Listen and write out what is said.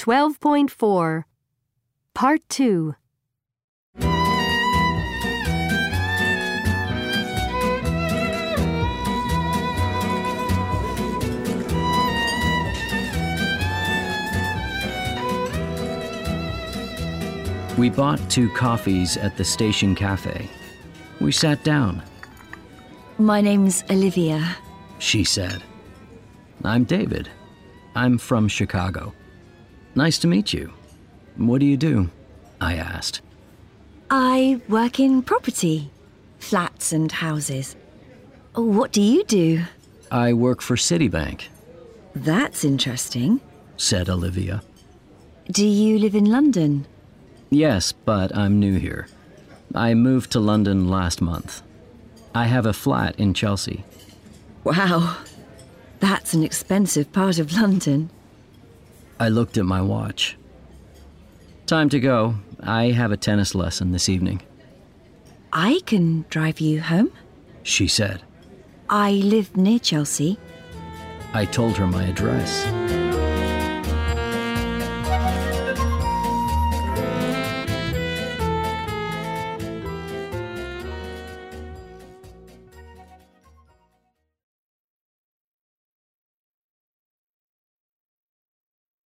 12.4 Part 2 We bought 2 coffees at the station cafe. We sat down. My name's Olivia. She said. I'm David. I'm from Chicago. Nice to meet you. What do you do? I asked. I work in property, flats and houses. What do you do? I work for Citibank, That's interesting. said Olivia. Do you live in London? Yes, but I'm new here. I moved to London last month. I have a flat in Chelsea. Wow, that's an expensive part of London. I looked at my watch. Time to go. I have a tennis lesson this evening, I can drive you home. she said. I live near Chelsea. I told her my address.